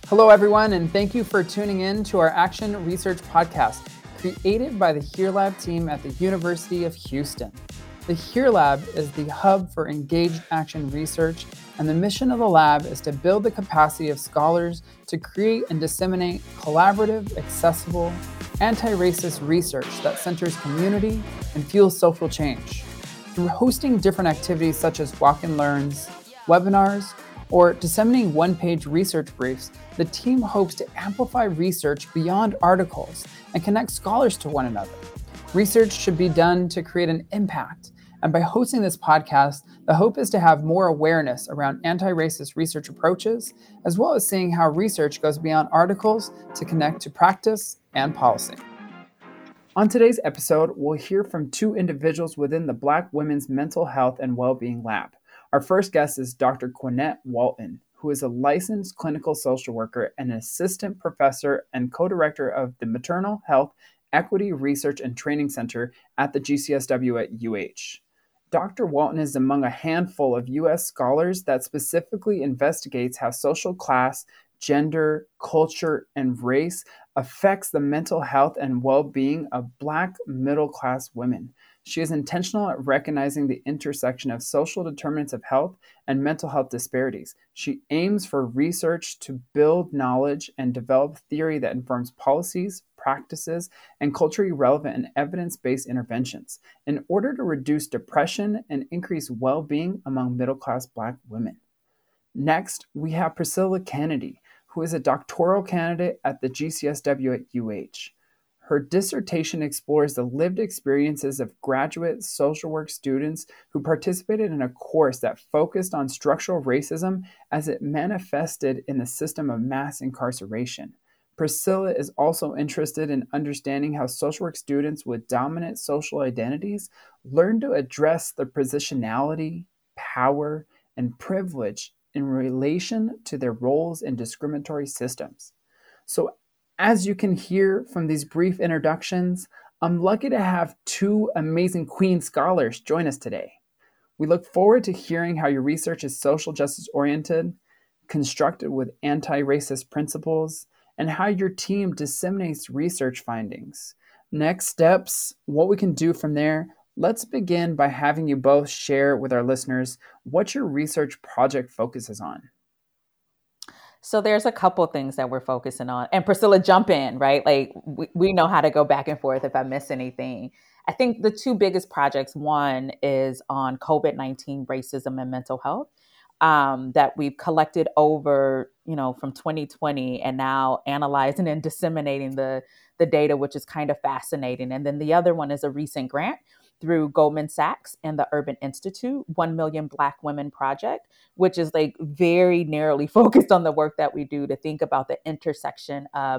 Hello, everyone, and thank you for tuning in to our Action Research Podcast, created by the HERE Lab team at the University of Houston. The HERE Lab is the hub for engaged action research, and the mission of the lab is to build the capacity of scholars to create and disseminate collaborative, accessible, anti-racist research that centers community and fuels social change. Through hosting different activities such as walk and learns, webinars, or disseminating one-page research briefs, the team hopes to amplify research beyond articles and connect scholars to one another. Research should be done to create an impact, and by hosting this podcast, the hope is to have more awareness around anti-racist research approaches, as well as seeing how research goes beyond articles to connect to practice and policy. On today's episode, we'll hear from two individuals within the Black Women's Mental Health and Wellbeing Lab. Our first guest is Dr. Quinette Walton, who is a licensed clinical social worker and an assistant professor and co-director of the Maternal Health Equity Research and Training Center at the GCSW at UH. Dr. Walton is among a handful of U.S. scholars that specifically investigates how social class, gender, culture, and race affects the mental health and well-being of Black middle-class women. She is intentional at recognizing the intersection of social determinants of health and mental health disparities. She aims for research to build knowledge and develop theory that informs policies, practices, and culturally relevant and evidence-based interventions in order to reduce depression and increase well-being among middle-class Black women. Next, we have Priscilla Kennedy, who is a doctoral candidate at the GCSW at UH. Her dissertation explores the lived experiences of graduate social work students who participated in a course that focused on structural racism as it manifested in the system of mass incarceration. Priscilla is also interested in understanding how social work students with dominant social identities learn to address their positionality, power, and privilege in relation to their roles in discriminatory systems. So, as you can hear from these brief introductions, I'm lucky to have two amazing Queen scholars join us today. We look forward to hearing how your research is social justice oriented, constructed with anti-racist principles, and how your team disseminates research findings. Next steps, what we can do from there. Let's begin by having you both share with our listeners what your research project focuses on. So there's a couple things that we're focusing on. And Priscilla, jump in, right? Like we know how to go back and forth if I miss anything. I think the two biggest projects, one is on COVID-19 racism and mental health that we've collected over, from 2020 and now analyzing and disseminating the data, which is kind of fascinating. And then the other one is a recent grant through Goldman Sachs and the Urban Institute, 1 Million Black Women Project, which is like very narrowly focused on the work that we do to think about the intersection of,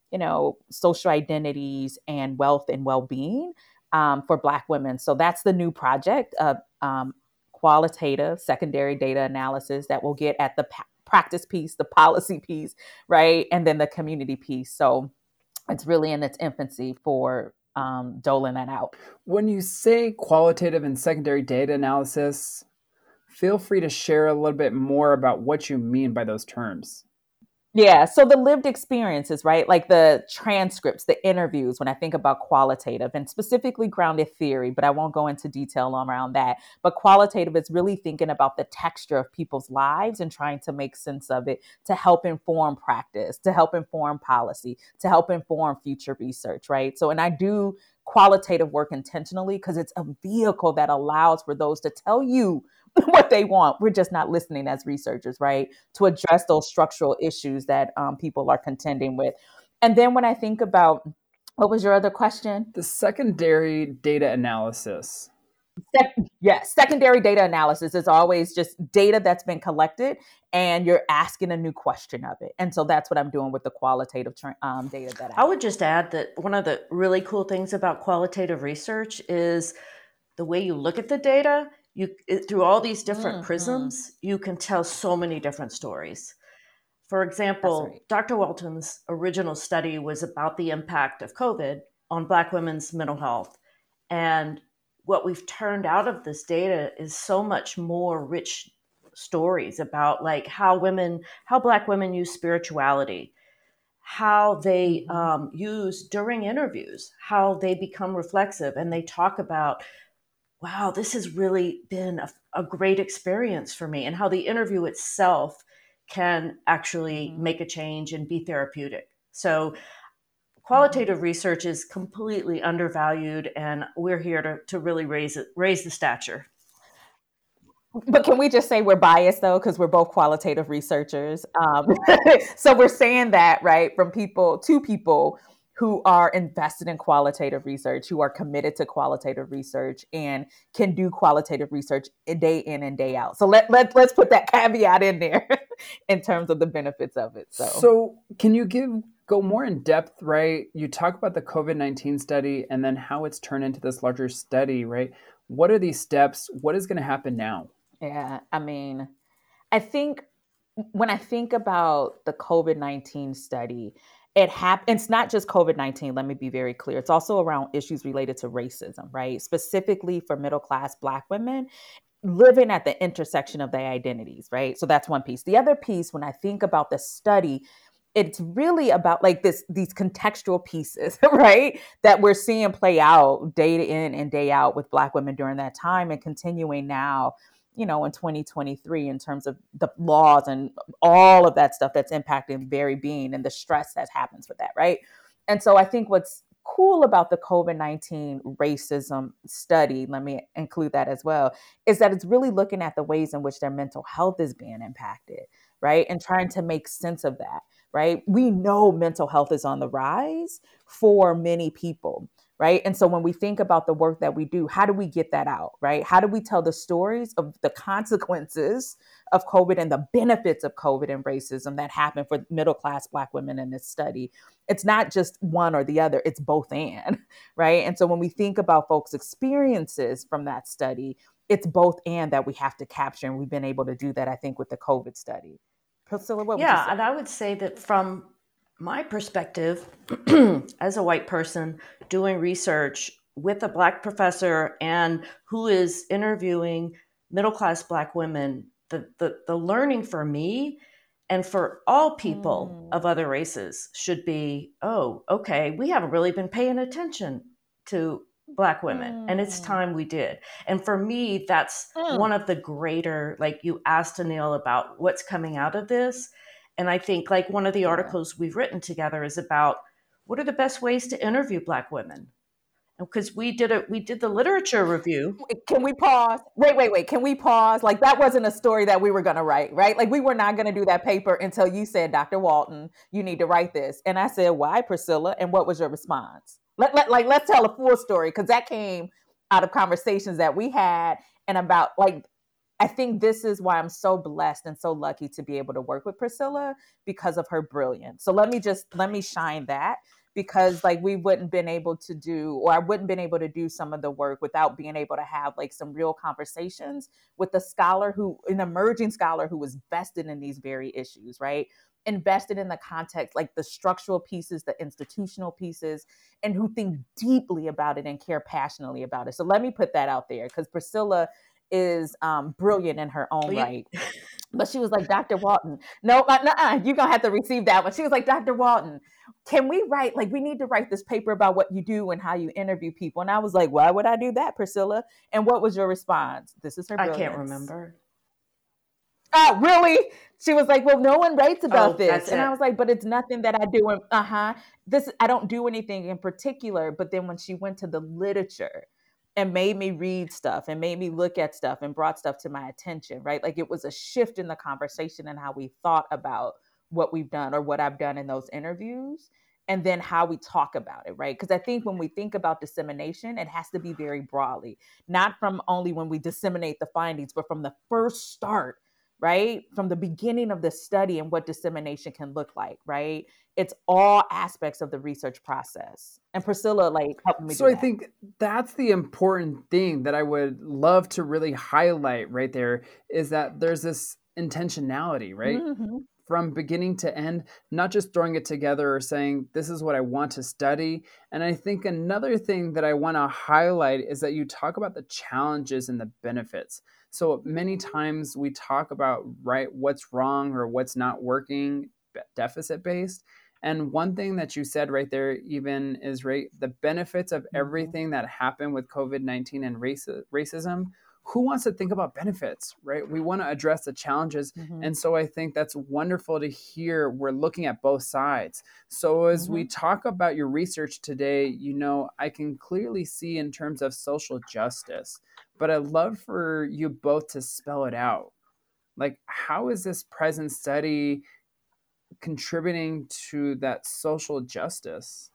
social identities and wealth and well-being for Black women. So that's the new project of qualitative secondary data analysis that will get at the practice piece, the policy piece, right? And then the community piece. So it's really in its infancy for doling that out. When you say qualitative and secondary data analysis, feel free to share a little bit more about what you mean by those terms. Yeah. So the lived experiences, right? Like the transcripts, the interviews, when I think about qualitative and specifically grounded theory, but I won't go into detail around that. But qualitative is really thinking about the texture of people's lives and trying to make sense of it to help inform practice, to help inform policy, to help inform future research, right? So, and I do qualitative work intentionally because it's a vehicle that allows for those to tell you what they want. We're just not listening as researchers, right? To address those structural issues that people are contending with. And then when I think about, what was your other question? The secondary data analysis. Yes, secondary data analysis is always just data that's been collected and you're asking a new question of it. And so that's what I'm doing with the qualitative data that I would just add that one of the really cool things about qualitative research is the way you look at the data. Through all these different prisms, you can tell so many different stories. For example, right. Dr. Walton's original study was about the impact of COVID on Black women's mental health. And what we've turned out of this data is so much more rich stories about like how Black women use spirituality, how they use during interviews, how they become reflexive, and they talk about, wow, this has really been a great experience for me, and how the interview itself can actually make a change and be therapeutic. So qualitative research is completely undervalued, and we're here to really raise the stature. But can we just say we're biased though, because we're both qualitative researchers. So we're saying that, right, from two people who are invested in qualitative research, who are committed to qualitative research and can do qualitative research day in and day out. So let's put that caveat in there in terms of the benefits of it. So can you go more in depth, right? You talk about the COVID-19 study and then how it's turned into this larger study, right? What are these steps? What is going to happen now? Yeah, I mean, I think when I think about the COVID-19 study, it's not just COVID-19, let me be very clear. It's also around issues related to racism, right? Specifically for middle-class Black women living at the intersection of their identities, right? So that's one piece. The other piece, when I think about the study, it's really about like these contextual pieces, right? That we're seeing play out day in and day out with Black women during that time and continuing now, in 2023 in terms of the laws and all of that stuff that's impacting the very being and the stress that happens with that, right? And so I think what's cool about the COVID-19 racism study, let me include that as well, is that it's really looking at the ways in which their mental health is being impacted, right? And trying to make sense of that, right? We know mental health is on the rise for many people, right? And so when we think about the work that we do, how do we get that out, right? How do we tell the stories of the consequences of COVID and the benefits of COVID and racism that happen for middle-class Black women in this study? It's not just one or the other, it's both and, right? And so when we think about folks' experiences from that study, it's both and that we have to capture. And we've been able to do that, I think, with the COVID study. Priscilla, what would you say? And I would say that from my perspective, as a white person doing research with a Black professor and who is interviewing middle-class Black women, the learning for me and for all people of other races should be, oh, okay, we haven't really been paying attention to Black women, and it's time we did. And for me, that's one of the greater, like you asked Anil about what's coming out of this. And I think like one of the articles we've written together is about what are the best ways to interview Black women? Because we did the literature review. Can we pause? Wait. Can we pause? Like that wasn't a story that we were going to write, right? Like we were not going to do that paper until you said, Dr. Walton, you need to write this. And I said, why, Priscilla? And what was your response? Let's tell a full story, because that came out of conversations that we had and about like, I think this is why I'm so blessed and so lucky to be able to work with Priscilla because of her brilliance. So let me shine that, because like we wouldn't been able to do, or I wouldn't been able to do some of the work without being able to have like some real conversations with an emerging scholar who was vested in these very issues, right? Invested in the context, like the structural pieces, the institutional pieces, and who think deeply about it and care passionately about it. So let me put that out there, because Priscilla is brilliant in her own right. But she was like, Dr. Walton, you're going to have to receive that one. She was like, Dr. Walton, can we write, like, we need to write this paper about what you do and how you interview people. And I was like, why would I do that, Priscilla? And what was your response? This is her brilliance. I can't remember. Oh, really? She was like, well, no one writes about this. And I was like, but it's nothing that I do. I don't do anything in particular. But then when she went to the literature and made me read stuff and made me look at stuff and brought stuff to my attention, right? Like it was a shift in the conversation and how we thought about what we've done or what I've done in those interviews, and then how we talk about it, right? Because I think when we think about dissemination, it has to be very broadly, not from only when we disseminate the findings, but from the first start, right? From the beginning of the study and what dissemination can look like, right? It's all aspects of the research process. And Priscilla, like, helped me So I think that's the important thing that I would love to really highlight right there, is that there's this intentionality, right? Mm-hmm. From beginning to end, not just throwing it together or saying, this is what I want to study. And I think another thing that I want to highlight is that you talk about the challenges and the benefits. So many times we talk about what's wrong or what's not working, deficit based. And one thing that you said right there even is right, the benefits of everything that happened with COVID-19 and racism. Who wants to think about benefits, right? We want to address the challenges. And so I think that's wonderful to hear. We're looking at both sides. So as we talk about your research today, you know, I can clearly see in terms of social justice, but I'd love for you both to spell it out. Like, how is this present study contributing to that social justice?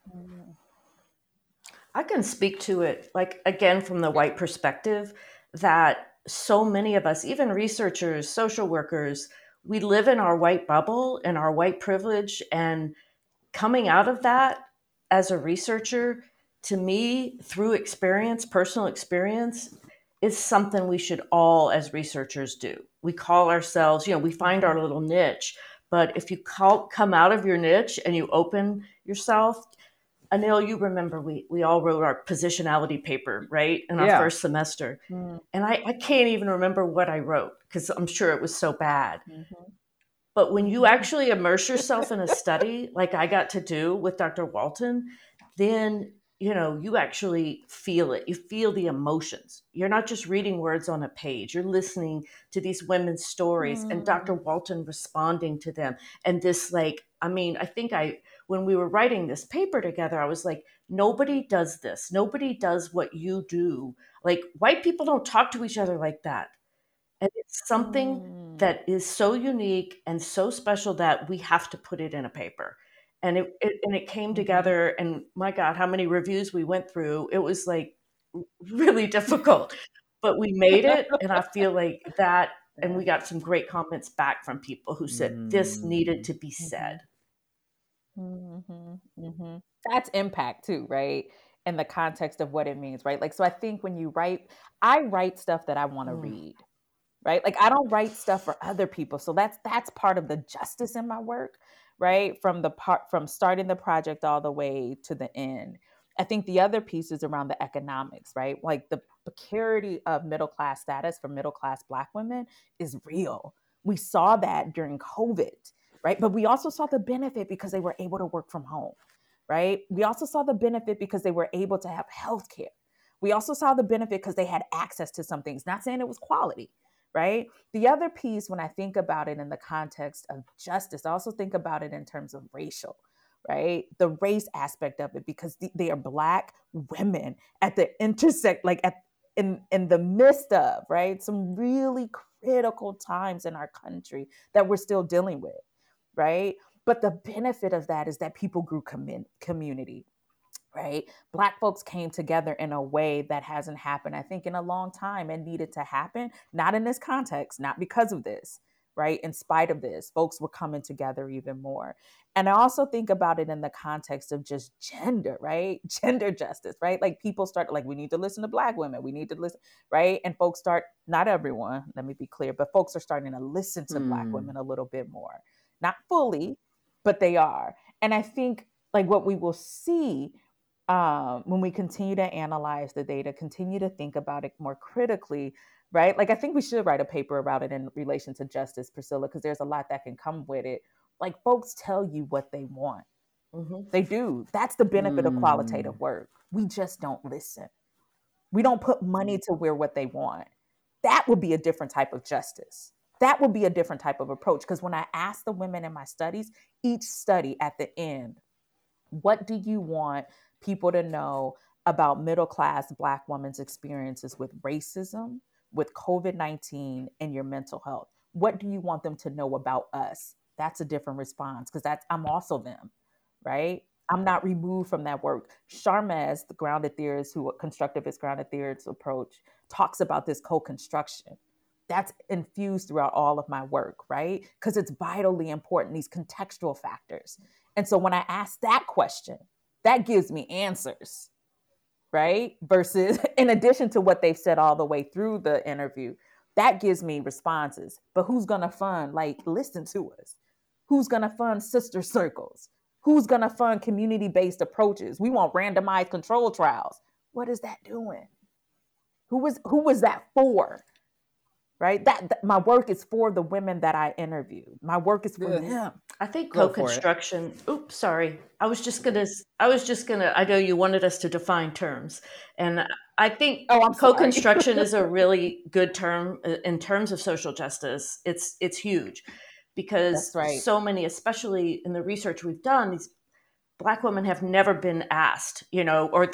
I can speak to it, like, again, from the white perspective, that so many of us, even researchers, social workers, we live in our white bubble and our white privilege. And coming out of that as a researcher, to me, through experience, personal experience, is something we should all, as researchers, do. We call ourselves, we find our little niche. But if you come out of your niche and you open yourself, Anil, you remember we all wrote our positionality paper, right, in our first semester. And I can't even remember what I wrote because I'm sure it was so bad. But when you actually immerse yourself in a study like I got to do with Dr. Walton, then, you actually feel it. You feel the emotions. You're not just reading words on a page. You're listening to these women's stories and Dr. Walton responding to them. And this, I think when we were writing this paper together, I was like, nobody does this. Nobody does what you do. Like, white people don't talk to each other like that. And it's something that is so unique and so special that we have to put it in a paper. And it came together, and my God, how many reviews we went through. It was like really difficult, but we made it. And I feel like that, and we got some great comments back from people who said this needed to be said. That's impact too, right? In the context of what it means, right? Like, so I think when you write, I write stuff that I want to read, right? Like, I don't write stuff for other people. So that's part of the justice in my work, right? From starting the project all the way to the end. I think the other piece is around the economics, right? Like, the precarity of middle-class status for middle-class Black women is real. We saw that during COVID, right? But we also saw the benefit because they were able to work from home, right? We also saw the benefit because they were able to have healthcare. We also saw the benefit because they had access to some things, not saying it was quality, right? The other piece, when I think about it in the context of justice, I also think about it in terms of racial, right? The race aspect of it, because they are Black women at the intersect, in the midst of, right, some really critical times in our country that we're still dealing with, right? But the benefit of that is that people grew community, right? Black folks came together in a way that hasn't happened, I think, in a long time, and needed to happen, not in this context, not because of this, right? In spite of this, folks were coming together even more. And I also think about it in the context of just gender, right? Gender justice, right? Like, people start, like, we need to listen to Black women. We need to listen, right? And folks start, not everyone, let me be clear, but folks are starting to listen to Black women a little bit more. Not fully, but they are. And I think, like, what we will see when we continue to analyze the data, continue to think about it more critically, right? Like, I think we should write a paper about it in relation to justice, Priscilla, because there's a lot that can come with it. Like, folks tell you what they want. They do. That's the benefit of qualitative work. We just don't listen. We don't put money to where what they want. That would be a different type of justice. That would be a different type of approach. Because when I ask the women in my studies, each study at the end, what do you want people to know about middle-class Black women's experiences with racism, with COVID-19, and your mental health? What do you want them to know about us? That's a different response, because I'm also them, right? I'm not removed from that work. Sharmaz, the grounded theorist, constructivist grounded theorist approach, talks about this co-construction. That's infused throughout all of my work, right? Because it's vitally important, these contextual factors. And so when I ask that question, that gives me answers, right? Versus, in addition to what they've said all the way through the interview, that gives me responses. But who's going to fund, listen to us? Who's going to fund sister circles? Who's going to fund community-based approaches? We want randomized control trials. What is that doing? Who was that for? right? That my work is for the women that I interview. My work is for them. I think Go for it. co-construction. Oops, sorry. I was just gonna. I know you wanted us to define terms, and I think I'm sorry. co-construction is a really good term in terms of social justice. It's huge because That's right. so many, especially in the research we've done, these Black women have never been asked, or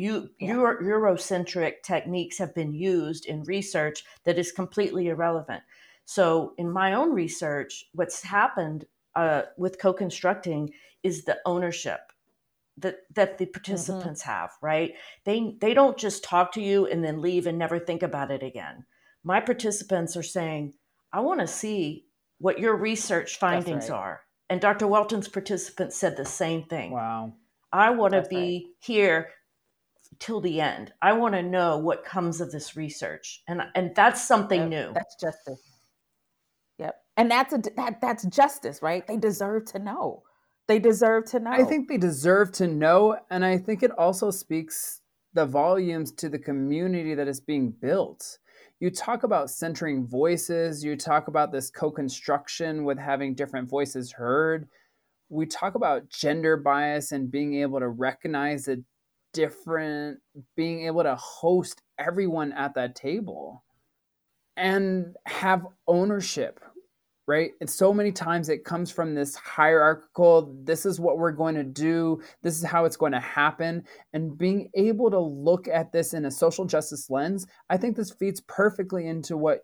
Eurocentric techniques have been used in research that is completely irrelevant. So in my own research, what's happened with co-constructing is the ownership that the participants have, right? They don't just talk to you and then leave and never think about it again. My participants are saying, I want to see what your research findings are. And Dr. Welton's participants said the same thing. Wow. I want to be here till the end. I want to know what comes of this research. And that's something new. That's justice. Yep. And that's justice, right? They deserve to know. They deserve to know. I think they deserve to know. And I think it also speaks the volumes to the community that is being built. You talk about centering voices. You talk about this co-construction with having different voices heard. We talk about gender bias and being able to recognize the different, being able to host everyone at that table and have ownership, right? And so many times it comes from this hierarchical, this is what we're going to do, this is how it's going to happen. And being able to look at this in a social justice lens, I think this feeds perfectly into what,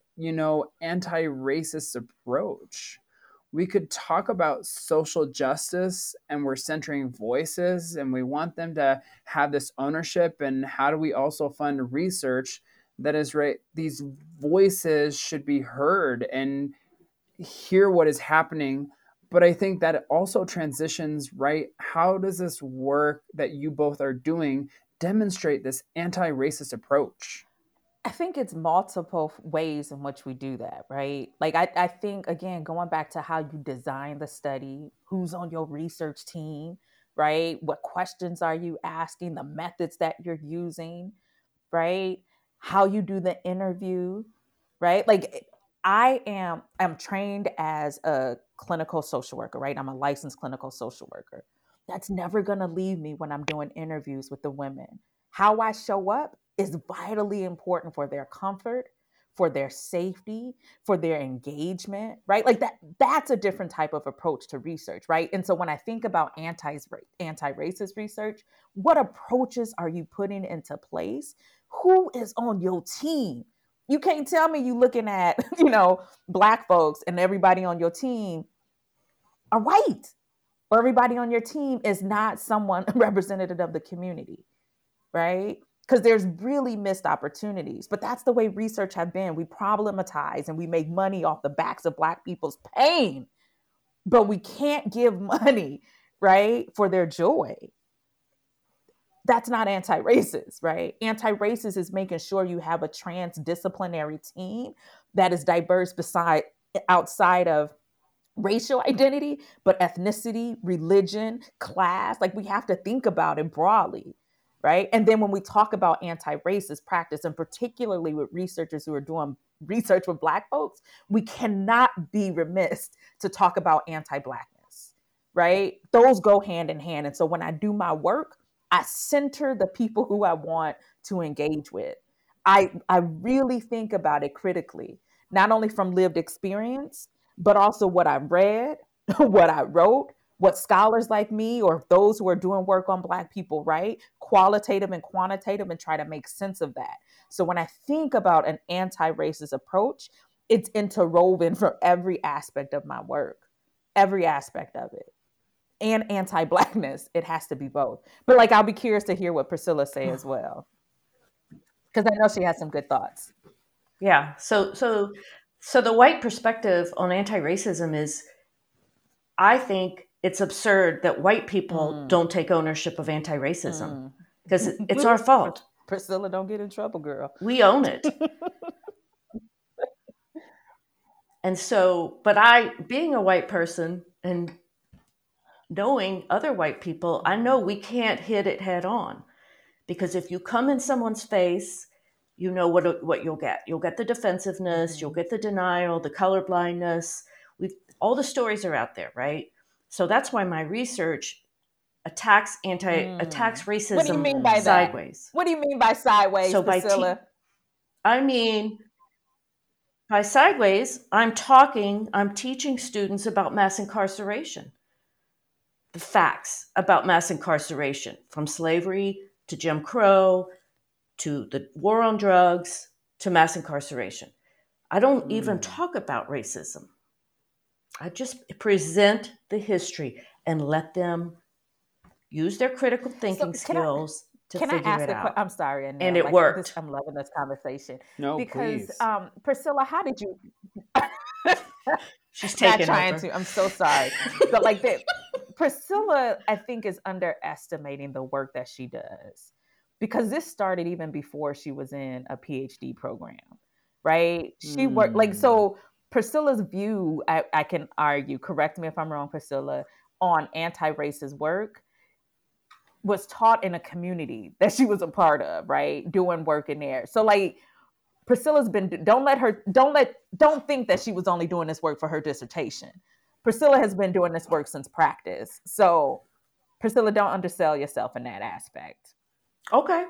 anti-racist approach. We could talk about social justice and we're centering voices and we want them to have this ownership. And how do we also fund research that is right? These voices should be heard and hear what is happening. But I think that it also transitions, right? How does this work that you both are doing demonstrate this anti-racist approach? I think it's multiple ways in which we do that, right? Like I think, again, going back to how you design the study, who's on your research team, right? What questions are you asking, the methods that you're using, right? How you do the interview, right? Like I'm trained as a clinical social worker, right? I'm a licensed clinical social worker. That's never going to leave me when I'm doing interviews with the women. How I show up is vitally important for their comfort, for their safety, for their engagement, right? Like that's a different type of approach to research, right? And so when I think about anti-racist research, what approaches are you putting into place? Who is on your team? You can't tell me you looking at, Black folks and everybody on your team are white, or everybody on your team is not someone representative of the community, right? Because there's really missed opportunities. But that's the way research have been. We problematize and we make money off the backs of Black people's pain, but we can't give money, right, for their joy. That's not anti-racist, right? Anti-racist is making sure you have a transdisciplinary team that is diverse outside of racial identity, but ethnicity, religion, class. Like we have to think about it broadly, right? And then when we talk about anti-racist practice, and particularly with researchers who are doing research with Black folks, we cannot be remiss to talk about anti-Blackness, right? Those go hand in hand. And so when I do my work, I center the people who I want to engage with. I really think about it critically, not only from lived experience, but also what I read, what I wrote, what scholars like me or those who are doing work on Black people write, qualitative and quantitative, and try to make sense of that. So when I think about an anti-racist approach, it's interwoven from every aspect of my work, every aspect of it. And anti-Blackness, it has to be both. But like, I'll be curious to hear what Priscilla say as well, because I know she has some good thoughts. Yeah. So the white perspective on anti-racism is, I think it's absurd that white people don't take ownership of anti-racism because it's our fault. Priscilla, don't get in trouble, girl. We own it. And so, but being a white person and knowing other white people, I know we can't hit it head on, because if you come in someone's face you know what you'll get. You'll get the defensiveness, you'll get the denial, the colorblindness. All the stories are out there, right? So that's why my research attacks racism. What do you mean by sideways. What do you mean by sideways, So Priscilla? By sideways, I'm teaching students about mass incarceration. The facts about mass incarceration, from slavery to Jim Crow to the war on drugs to mass incarceration. I don't even talk about racism. I just present the history and let them use their critical thinking skills to figure it out. I'm sorry, Anil, and it worked. I'm loving this conversation. No, because please. Priscilla, how did you? She's taking not trying over. to. I'm so sorry, but like that, Priscilla, I think, is underestimating the work that she does, because this started even before she was in a PhD program, right? She worked so. Priscilla's view, I can argue, correct me if I'm wrong, Priscilla, on anti-racist work was taught in a community that she was a part of, right? Doing work in there. So like Priscilla's been, don't think that she was only doing this work for her dissertation. Priscilla has been doing this work since practice. So Priscilla, don't undersell yourself in that aspect. Okay.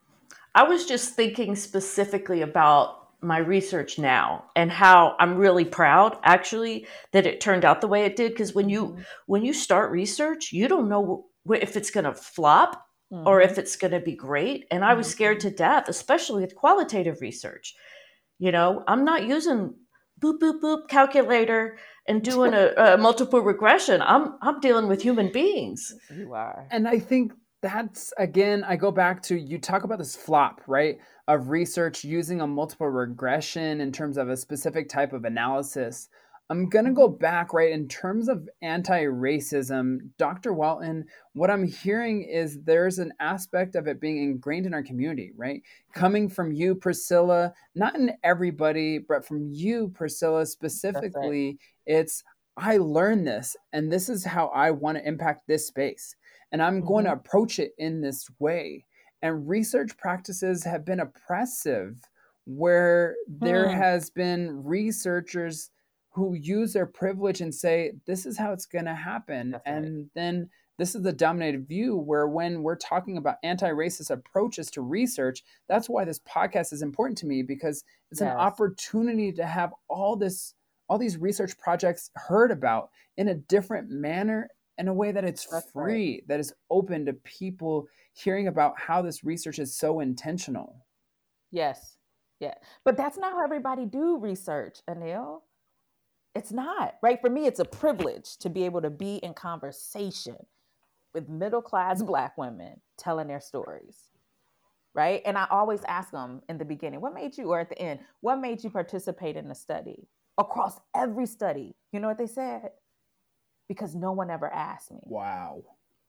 I was just thinking specifically about my research now and how I'm really proud actually that it turned out the way it did. Because when you start research, you don't know if it's going to flop or if it's going to be great. And I was scared to death, especially with qualitative research. You know, I'm not using boop, boop, boop calculator and doing a multiple regression. I'm dealing with human beings. You are. And I think that's, again, I go back to, you talk about this flop, right? Of research using a multiple regression in terms of a specific type of analysis. I'm going to go back, right? In terms of anti-racism, Dr. Walton, what I'm hearing is there's an aspect of it being ingrained in our community, right? Coming from you, Priscilla, not in everybody, but from you, Priscilla, specifically, it's, I learned this, and this is how I want to impact this space. And I'm going to approach it in this way. And research practices have been oppressive, where there has been researchers who use their privilege and say, this is how it's going to happen. That's and right. then this is the dominated view, where when we're talking about anti-racist approaches to research, that's why this podcast is important to me, because it's an opportunity to have all these research projects heard about in a different manner, in a way that it's free, that is open to people hearing about how this research is so intentional. Yes. Yeah. But that's not how everybody do research, Anil. It's not, right? For me, it's a privilege to be able to be in conversation with middle-class Black women telling their stories, right? And I always ask them in the beginning, what made you, or at the end, what made you participate in the study? Across every study, you know what they said? Because no one ever asked me. Wow.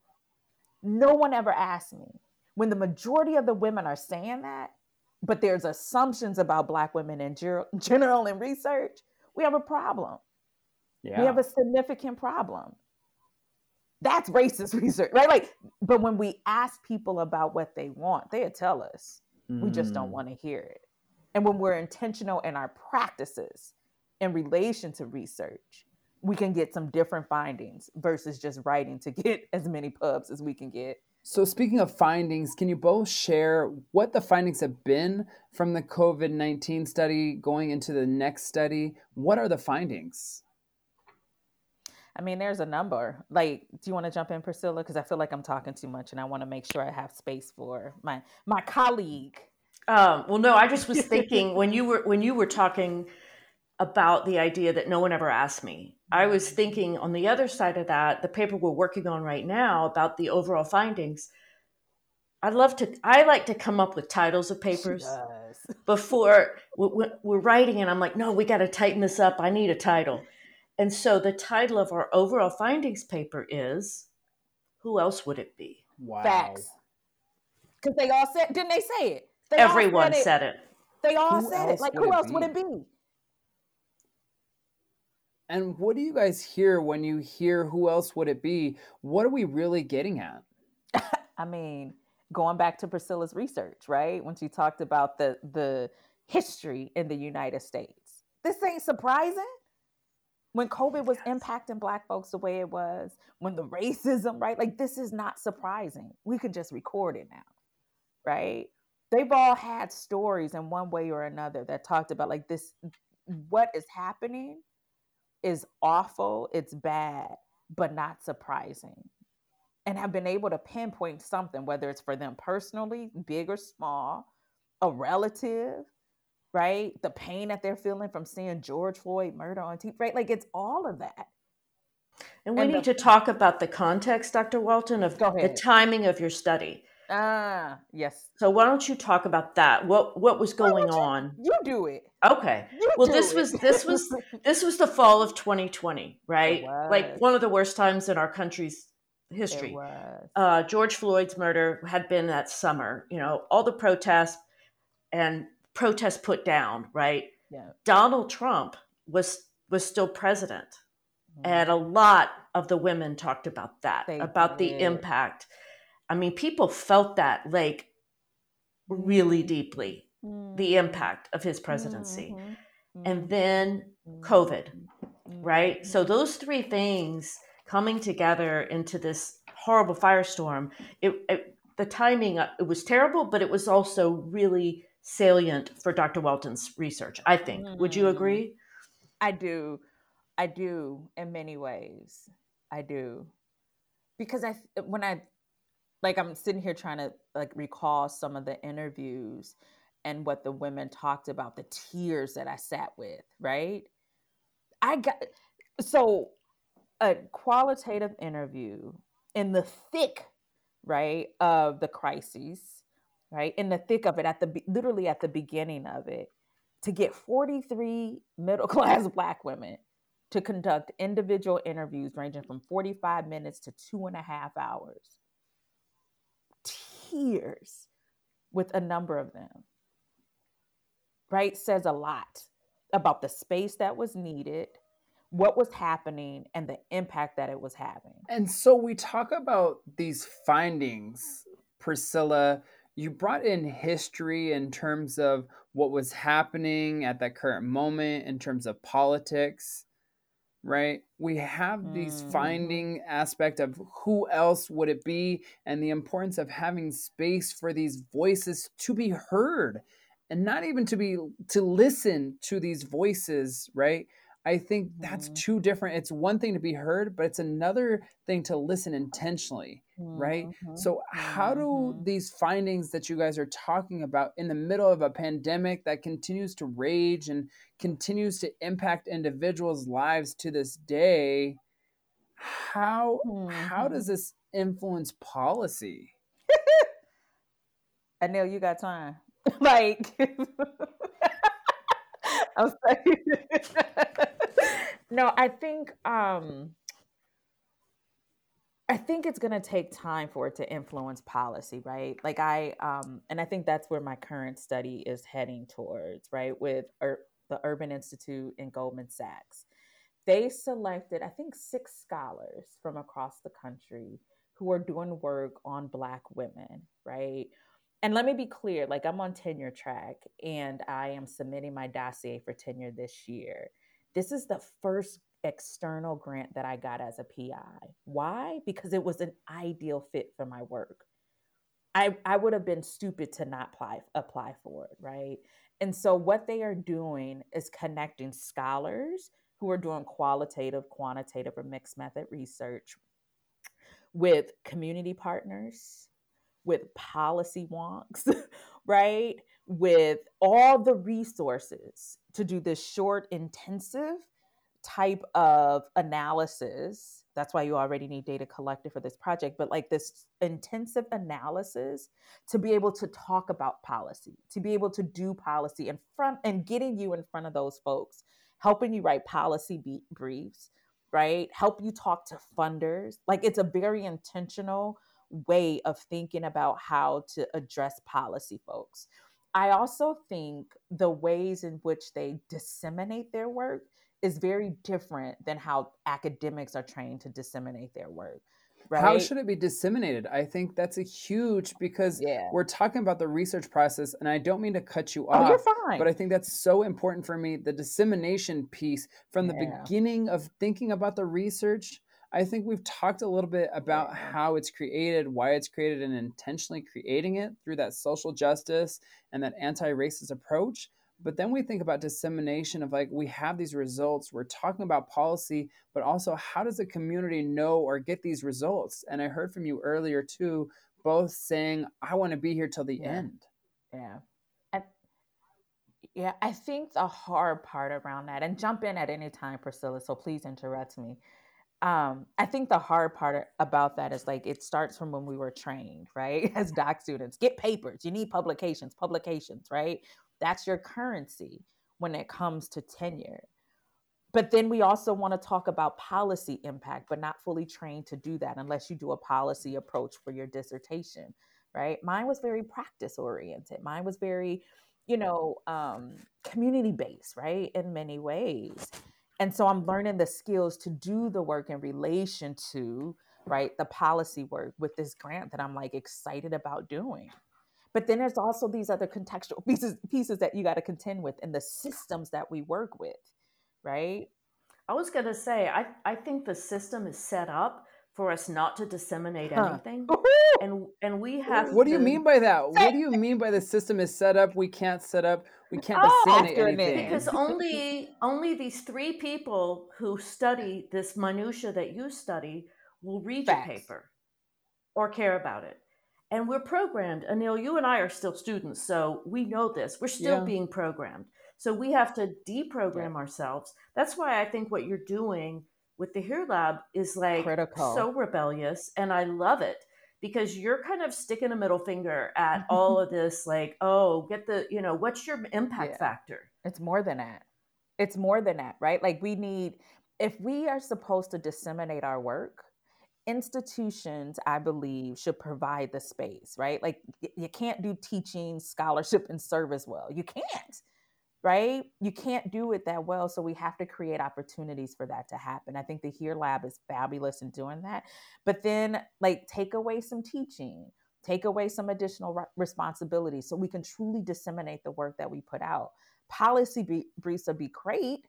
No one ever asked me. When the majority of the women are saying that, but there's assumptions about Black women in general in research, we have a problem. Yeah. We have a significant problem. That's racist research, right? Like, but when we ask people about what they want, they'll tell us. We just don't want to hear it. And when we're intentional in our practices in relation to research, we can get some different findings versus just writing to get as many pubs as we can get. So speaking of findings, can you both share what the findings have been from the COVID-19 study going into the next study? What are the findings? I mean, there's a number. Like, do you want to jump in, Priscilla? Because I feel like I'm talking too much and I want to make sure I have space for my colleague. Well, no, I just was thinking when you were talking about the idea that no one ever asked me, I was thinking on the other side of that, the paper we're working on right now about the overall findings. I like to come up with titles of papers before we're writing, and I'm like, no, we got to tighten this up. I need a title. And so the title of our overall findings paper is, who else would it be? Wow. Facts. Because they all said, didn't they say it? Everyone said it. They all said it. Like, who else would it be? And what do you guys hear when you hear who else would it be? What are we really getting at? I mean, going back to Priscilla's research, right? When she talked about the history in the United States. This ain't surprising. When COVID was impacting Black folks the way it was, when the racism, right? Like, this is not surprising. We can just record it now, right? They've all had stories in one way or another that talked about like this, what is happening is awful, it's bad, but not surprising. And have been able to pinpoint something, whether it's for them personally, big or small, a relative, right? The pain that they're feeling from seeing George Floyd murder on TV, right? Like, it's all of that. And we need to talk about the context, Dr. Walton, of the timing of your study. Yes. So why don't you talk about that? What was going on? You do it. Okay. Well, this was the fall of 2020, right? Like one of the worst times in our country's history. George Floyd's murder had been that summer. You know, all the protests put down, right? Yeah. Donald Trump was still president. Mm-hmm. And a lot of the women talked about that, the impact. I mean, people felt that like really deeply, the impact of his presidency. And then COVID, right? So those three things coming together into this horrible firestorm, the timing, it was terrible, but it was also really salient for Dr. Walton's research, I think. Would you agree? I do in many ways. I do. Because I'm sitting here trying to like recall some of the interviews and what the women talked about, the tears that I sat with, right? So a qualitative interview in the thick, right, of the crises, right, in the thick of it, literally at the beginning of it, to get 43 middle-class Black women to conduct individual interviews ranging from 45 minutes to 2.5 hours. Tears with a number of them, right, says a lot about the space that was needed, what was happening, and the impact that it was having. And so we talk about these findings, Priscilla. You brought in history in terms of what was happening at that current moment in terms of politics, right? We have these finding aspect of who else would it be and the importance of having space for these voices to be heard and not even to listen to these voices, right? I think that's two different. It's one thing to be heard, but it's another thing to listen intentionally, right? So how do these findings that you guys are talking about in the middle of a pandemic that continues to rage and continues to impact individuals' lives to this day, how does this influence policy? Anil, you got time? Like, I'm sorry. No, I think it's going to take time for it to influence policy, right? Like and I think that's where my current study is heading towards, right? With the Urban Institute and Goldman Sachs. They selected, I think, 6 scholars from across the country who are doing work on Black women, right? And let me be clear, like I'm on tenure track and I am submitting my dossier for tenure this year. This is the first external grant that I got as a PI. Why? Because it was an ideal fit for my work. I would have been stupid to not apply for it, right? And so what they are doing is connecting scholars who are doing qualitative, quantitative, or mixed method research with community partners, with policy wonks, right? With all the resources to do this short, intensive type of analysis. That's why you already need data collected for this project, but like this intensive analysis to be able to talk about policy, to be able to do policy in front and getting you in front of those folks, helping you write policy briefs, right? Help you talk to funders. Like it's a very intentional way of thinking about how to address policy folks. I also think the ways in which they disseminate their work is very different than how academics are trained to disseminate their work, How right? should it be disseminated? I think that's a huge, because Yeah. we're talking about the research process, and I don't mean to cut you Oh, you're off, but fine. I think that's so important for me. The dissemination piece from the Yeah. beginning of thinking about the research. I think we've talked a little bit about Yeah. how it's created, why it's created, and intentionally creating it through that social justice and that anti-racist approach. But then we think about dissemination of, like, we have these results, we're talking about policy, but also how does the community know or get these results? And I heard from you earlier too, both saying, I want to be here till the Yeah. end. Yeah. I, yeah. I think the hard part around that, and jump in at any time, Priscilla, so please interrupt me. I think the hard part about that is, like, it starts from when we were trained, right? As doc students, get papers, you need publications, right? That's your currency when it comes to tenure. But then we also want to talk about policy impact, but not fully trained to do that unless you do a policy approach for your dissertation, right? Mine was very practice oriented. Mine was very, community based, right? In many ways. And so I'm learning the skills to do the work in relation to, right, the policy work with this grant that I'm, like, excited about doing. But then there's also these other contextual pieces that you got to contend with in the systems that we work with, right? I was going to say, I think the system is set up for us not to disseminate anything. And we have What do you mean by that? What do you mean by the system is set up? We can't disseminate anything. Because only these 3 people who study this minutia that you study will read your paper or care about it. And we're programmed. Anil, you and I are still students, so we know this. We're still being programmed. So we have to deprogram ourselves. That's why I think what you're doing with the HERE Lab is, like, critical, so rebellious, and I love it, because you're kind of sticking a middle finger at all of this, like, oh, get the, what's your impact factor? It's more than that. It's more than that, right? Like, if we are supposed to disseminate our work, institutions, I believe, should provide the space, right? Like, you can't do teaching, scholarship, and service well. You can't, right? You can't do it that well. So we have to create opportunities for that to happen. I think the HERE Lab is fabulous in doing that. But then, like, take away some teaching, take away some additional responsibilities so we can truly disseminate the work that we put out. Policy briefs would be great,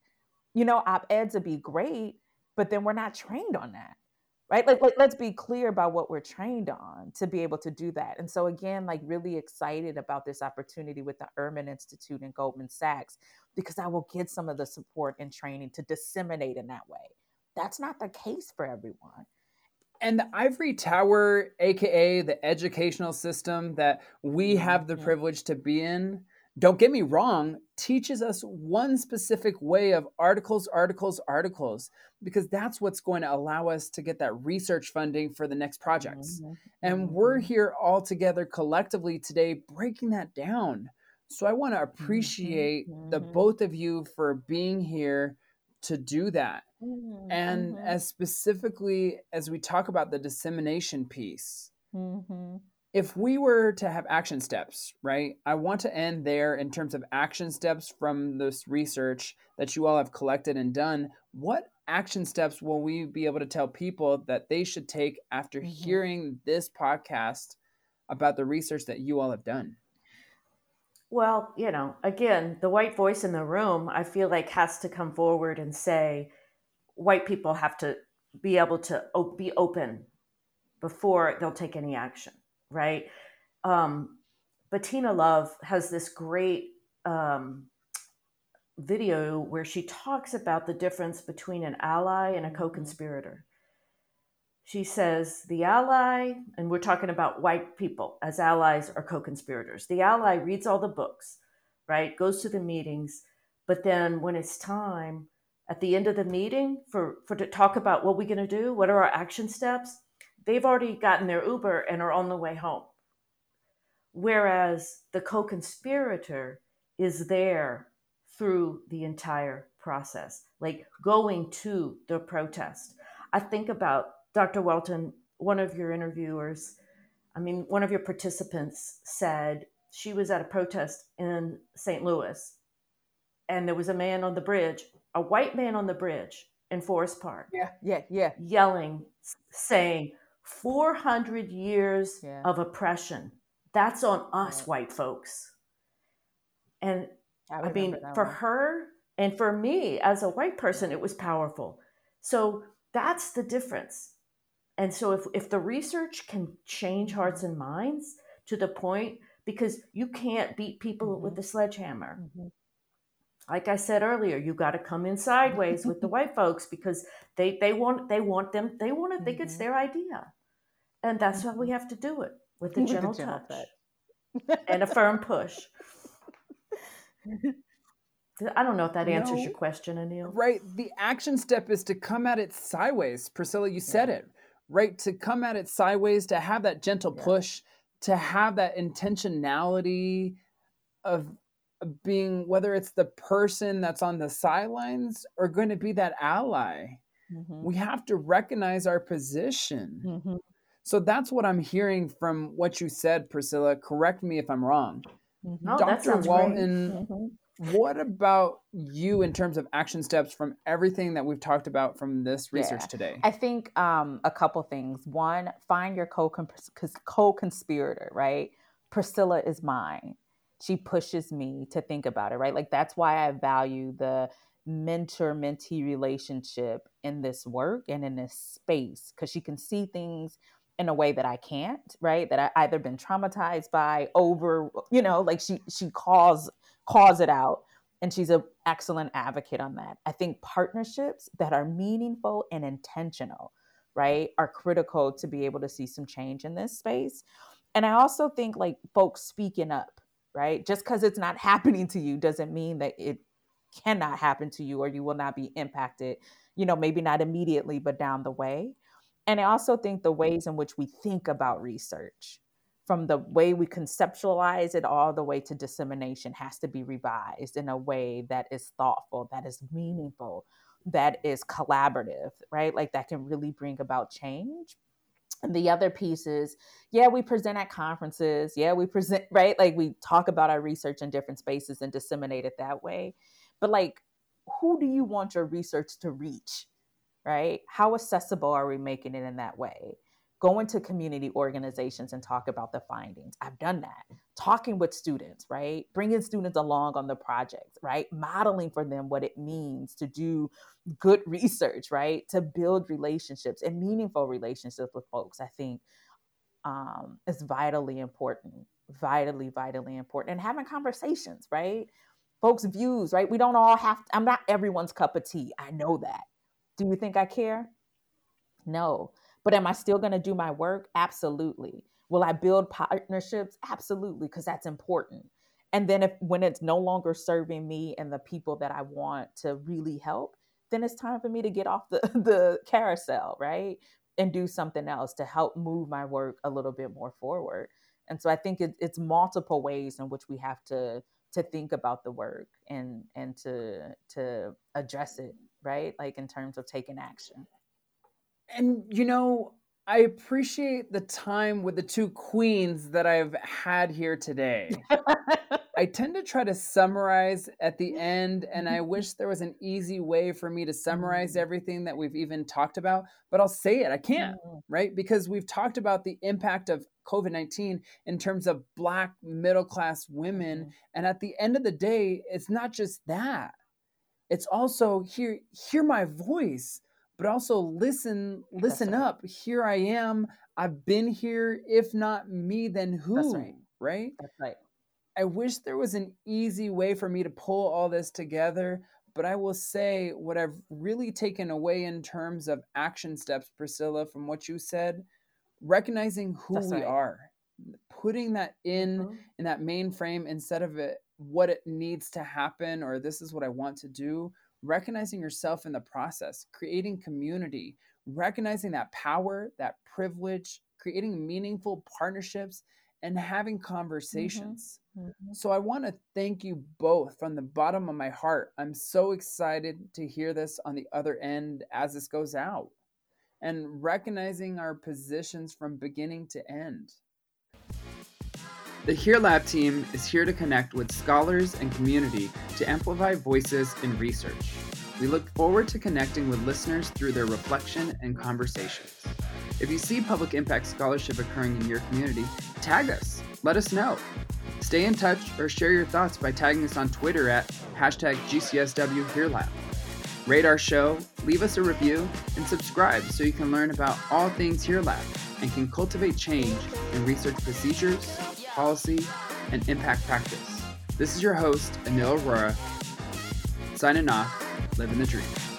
op-eds would be great, but then we're not trained on that. Right? Like, let's be clear about what we're trained on to be able to do that. And so, again, like, really excited about this opportunity with the Ehrman Institute and Goldman Sachs, because I will get some of the support and training to disseminate in that way. That's not the case for everyone. And the ivory tower, AKA the educational system that we have the privilege to be in, don't get me wrong, teaches us one specific way of articles, because that's what's going to allow us to get that research funding for the next projects. And we're here all together collectively today breaking that down. So I want to appreciate the both of you for being here to do that. And as specifically as we talk about the dissemination piece, if we were to have action steps, right? I want to end there in terms of action steps from this research that you all have collected and done. What action steps will we be able to tell people that they should take after hearing this podcast about the research that you all have done? Well, again, the white voice in the room, I feel like, has to come forward and say, white people have to be able to be open before they'll take any action, right? Bettina Love has this great video where she talks about the difference between an ally and a co-conspirator. She says the ally, and we're talking about white people as allies or co-conspirators. The ally reads all the books, right? Goes to the meetings, but then when it's time at the end of the meeting for to talk about what we're going to do, what are our action steps, they've already gotten their Uber and are on the way home. Whereas the co-conspirator is there through the entire process, like going to the protest. I think about Dr. Welton, one of your participants said she was at a protest in St. Louis, and there was a man on the bridge, a white man on the bridge in Forest Park. Yeah. Yelling, saying, 400 years Yeah. of oppression. That's on us, Right. white folks. And I remember mean, that for one. her and for me as a white person, it was powerful. So that's the difference. And so if the research can change hearts and minds to the point, because you can't beat people with a sledgehammer. Like I said earlier, you got to come in sideways with the white folks, because they want to think it's their idea. And that's why we have to do it with a gentle touch and a firm push. I don't know if that answers your question, Anil. Right. The action step is to come at it sideways. Priscilla, you said it. Right. To come at it sideways, to have that gentle push, to have that intentionality of being, whether it's the person that's on the sidelines or going to be that ally. We have to recognize our position. So that's what I'm hearing from what you said, Priscilla. Correct me if I'm wrong. No, Dr. that sounds Walton, great. what about you in terms of action steps from everything that we've talked about from this research today? I think a couple things. One, find your co-conspirator, right? Priscilla is mine. She pushes me to think about it, right? Like, that's why I value the mentor-mentee relationship in this work and in this space, because she can see things in a way that I can't, right? That I either been traumatized by, like she calls it out, and she's an excellent advocate on that. I think partnerships that are meaningful and intentional, right, are critical to be able to see some change in this space. And I also think, like, folks speaking up, right? Just because it's not happening to you doesn't mean that it cannot happen to you or you will not be impacted, maybe not immediately, but down the way. And I also think the ways in which we think about research, from the way we conceptualize it all the way to dissemination, has to be revised in a way that is thoughtful, that is meaningful, that is collaborative, right? Like, that can really bring about change. And the other piece is, we present at conferences. We present, right? Like, we talk about our research in different spaces and disseminate it that way. But, like, who do you want your research to reach, right? How accessible are we making it in that way? Go into community organizations and talk about the findings. I've done that. Talking with students, right? Bringing students along on the projects, right? Modeling for them what it means to do good research, right? To build relationships and meaningful relationships with folks, I think is vitally important. Vitally important. And having conversations, right? Folks' views, right? We don't all have to, I'm not everyone's cup of tea. I know that. Do you think I care? No. But am I still going to do my work? Absolutely. Will I build partnerships? Absolutely, because that's important. And then when it's no longer serving me and the people that I want to really help, then it's time for me to get off the carousel, right? And do something else to help move my work a little bit more forward. And so I think it's multiple ways in which we have to think about the work and to address it, right? Like, in terms of taking action. And, I appreciate the time with the two queens that I've had here today. I tend to try to summarize at the end, and I wish there was an easy way for me to summarize everything that we've even talked about, but I'll say it. I can't, right? Because we've talked about the impact of COVID-19 in terms of Black middle-class women. And at the end of the day, it's not just that. It's also hear my voice, but also listen up. Here I am. I've been here. If not me, then who? That's right. Right? That's right. I wish there was an easy way for me to pull all this together, but I will say what I've really taken away in terms of action steps, Priscilla, from what you said, recognizing who we are, putting that in that main frame instead of it, what it needs to happen, or this is what I want to do, recognizing yourself in the process, creating community, recognizing that power, that privilege, creating meaningful partnerships, and having conversations. So I want to thank you both from the bottom of my heart. I'm so excited to hear this on the other end as this goes out, and recognizing our positions from beginning to end. The Here Lab team is here to connect with scholars and community to amplify voices in research. We look forward to connecting with listeners through their reflection and conversations. If you see public impact scholarship occurring in your community, tag us. Let us know. Stay in touch or share your thoughts by tagging us on Twitter at #GCSWHereLab. Rate our show, leave us a review, and subscribe so you can learn about all things HereLab and can cultivate change in research procedures, policy, and impact practice. This is your host, Anil Arora, signing off, living the dream.